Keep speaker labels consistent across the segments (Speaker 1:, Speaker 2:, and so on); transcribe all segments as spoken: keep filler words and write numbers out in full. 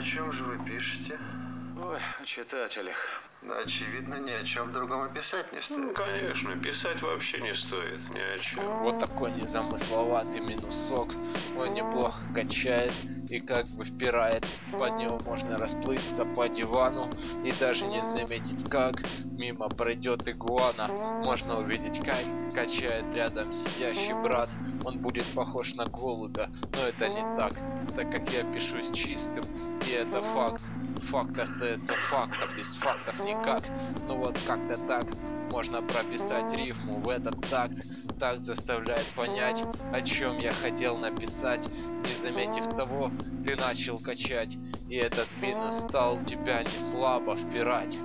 Speaker 1: чем же вы пишете?
Speaker 2: Ой, о читателях.
Speaker 1: Но, очевидно, ни о чем другом и писать не стоит.
Speaker 2: Ну, конечно, писать вообще не стоит, ни о чем.
Speaker 3: Вот такой незамысловатый минусок. Он неплохо качает и как бы впирает. Под него можно расплыться по дивану и даже не заметить, как мимо пройдет игуана. Можно увидеть, как качает рядом сидящий брат. Он будет похож на голубя, но это не так, так как я пишусь чистым, и это факт. Факт остается фактом, без фактов никак. Ну вот как-то так можно прописать рифму в этот такт. Такт заставляет понять, о чем я хотел написать. Не заметив того, ты начал качать, и этот минус стал тебя не слабо впирать.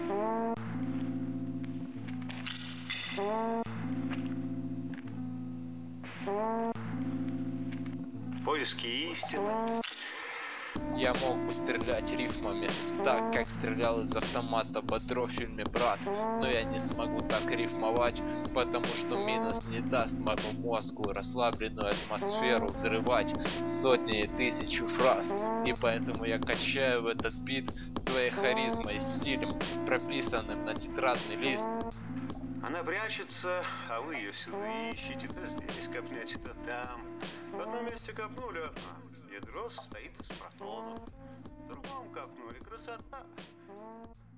Speaker 2: Поиски истины.
Speaker 3: Я мог бы стрелять рифмами так, как стрелял из автомата Бодро в фильме «Брат», но я не смогу так рифмовать, потому что минус не даст моему мозгу расслабленную атмосферу взрывать сотни и тысячу фраз, и поэтому я качаю в этот бит своей харизмой и стилем, прописанным на тетрадный лист.
Speaker 2: Она прячется, а вы ее всюду ищете. То здесь копнете, то там. В одном месте копнули, ядро состоит из протонов. В другом копнули, красота.